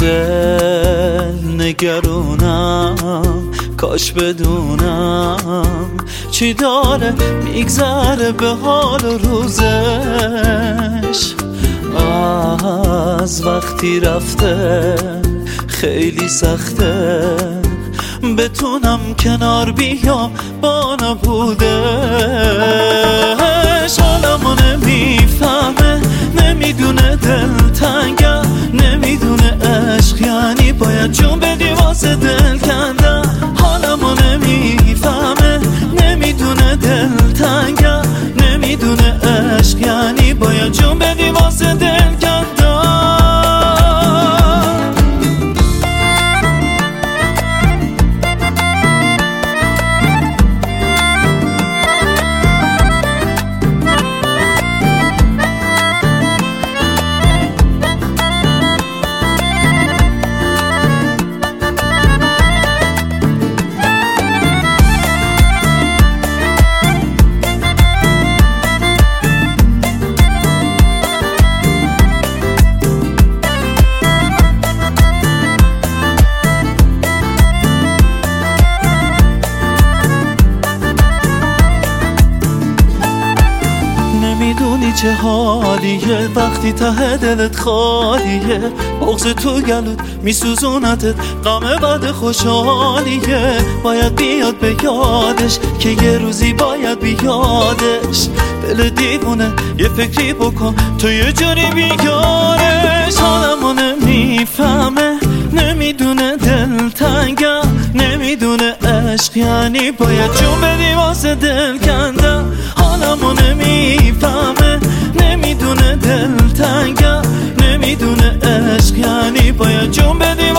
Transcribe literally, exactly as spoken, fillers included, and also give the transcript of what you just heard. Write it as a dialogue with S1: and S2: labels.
S1: دل نگرونم، کاش بدونم چی داره میگذره به حال روزش. از وقتی رفته خیلی سخته بتونم کنار بیام با نبودش. حالمو نمیفهمه، نمیدونه دلتنگم، نمیدونه عشق یعنی باید جون بدی واسه دل کندم. حالمو نمیفهمه، نمیدونه دلتنگم، نمیدونه عشق یعنی باید جون بدی واسه دل کندم. نمیدونی چه حالیه وقتی ته دلت خالیه، بغض تو گلوت میسوزونتت، غم بعد خوشحالیه. باید بیاد به یادش که یه روزی باید بیادش. دل دیوونه یه فکری بکن تو یه جوری بیارش. حالمو نمیفهمه، نمیدونه دلتنگم، نمیدونه عشق یعنی باید جون بدی واسه دل کندم. حالمو نمیفهمه، نمیدونه دلتنگم، نمیدونه عشق یعنی باید جون بدی